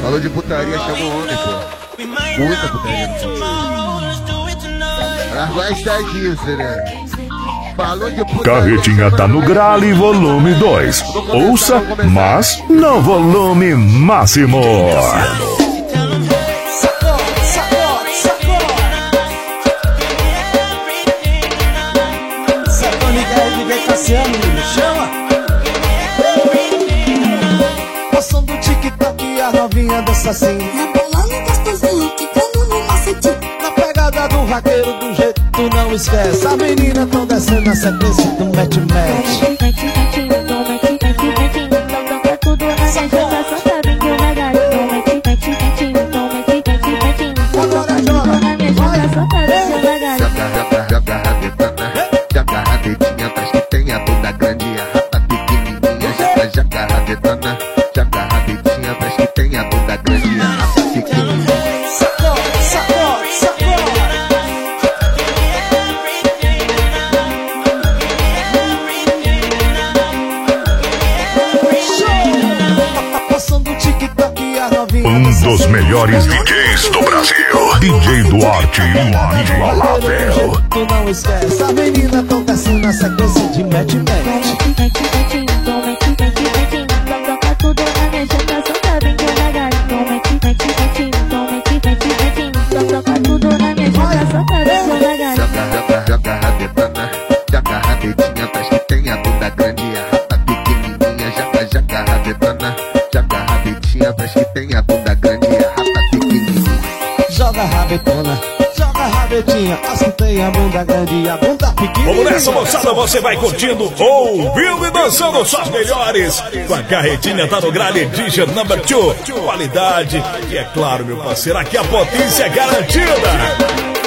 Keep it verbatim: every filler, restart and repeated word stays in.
Falou de putaria, chama o homem, pô. Muita putaria no funkeiro. Ela gosta disso, né? Falou de putaria. Carretinha tá no grale, volume dois. Ouça, mas no volume máximo. Cassiano, me chama. O som do TikTok e a novinha dança assim. Rebolando gostosinho, quicando no macetinho. Na pegada do vaqueiro, do jeito tu não esquece. A menina tão descendo na sequência do match-match. Mete, mete, então mete, mete, mete. Então toca tudo na minha janta, só sabe que eu legal. Então mete, mete, mete, então mete, mete, mete. Então toca tudo na minha janta, só sabe que eu legal. Joga, joga, joga rabetana. Joga rabetinha atrás que tem a bunda grande e a rata pequenininha. Joga, joga rabetana. Joga rabetinha atrás que tem a bunda grande e a rata pequenininha. Sacode, sacode, sacode. Passando o TikTok e a novinha. Um dos melhores D Js do Brasil, D J Duarte inigualável. Tu não esquece, a menina tão descendo na sequência de match-match. Mete, mete, mete, então mete, mete, mete. Então toca tudo na minha janta, só sabe que eu legal. Então mete, mete, mete, então mete, mete, mete. Então toca tudo na minha janta, só sabe que eu legal. Joga, joga, joga rabetana. Joga rabetinha atrás que tem a bunda grande e a rata pequenininha. Joga, joga rabetana. Joga rabetinha atrás que tem a bunda grande e a rata pequenininha. Joga rabetona, joga rabetinha, as que tem a bunda grande e a bunda pequena. Vamos nessa, moçada, você vai curtindo, ouvindo e dançando só as melhores. Com a carretinha tá no grade Edition number two. Qualidade e é claro, meu parceiro, aqui a potência é garantida.